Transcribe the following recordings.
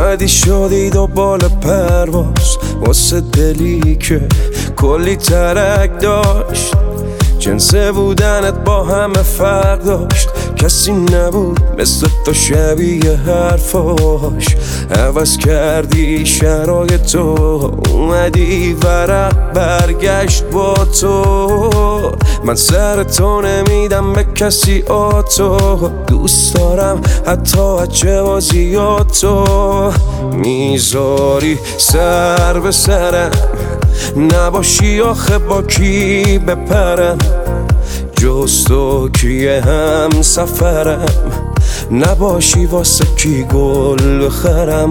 اومدی شدی دنبال پرواز واسه دلی که کلی ترک داشت. جنس بودنت با همه فرق داشت، کسی نبود مثل تو شبیه حرفاش. عوض کردی شرایطو، اومدی ورق برگشت با تو. من سر تو نمیدم به کسی آتو، دوست دارم حتی بچه بازیاتو. میذاری سر به سرم، نباشی آخه با کی بپرم. جز تو کیه هم سفرم، نباشی واسه کی گل بخرم.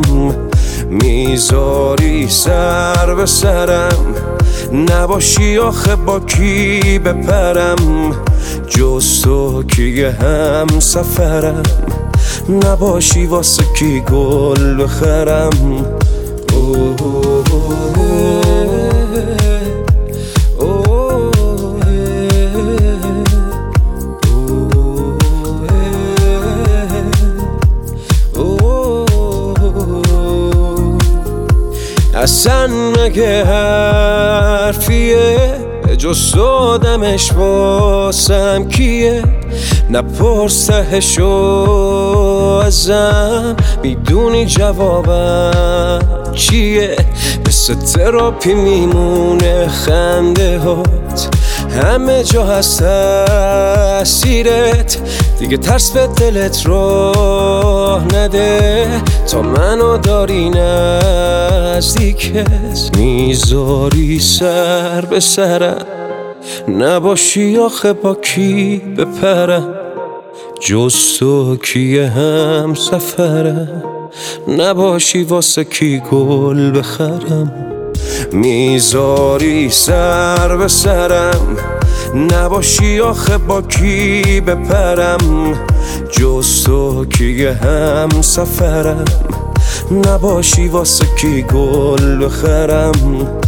میذاری سر به سرم، نباشی آخه با کی بپرم. جز تو کیه هم سفرم، نباشی واسه کی گل بخرم. اصلا مگه حرفیه جز آدمش واسم کیه؟ نپرس تهشو ازم، میدونی جوابم چیه؟ مثل تراپی میمونه خنده هات، همه جا هست تأثیرت. دیگه ترس به دلت راه نده، تا منو داری نزدیکت. میذاری سر به سرم، نباشی آخه با کی بپرم. جز تو کیه هم سفرم، نباشی واسه کی گل بخرم. میذاری سر به سرم، نباشی آخه با کی بپرم. جز تو کیه هم سفرم، نباشی واسه کی گل بخرم.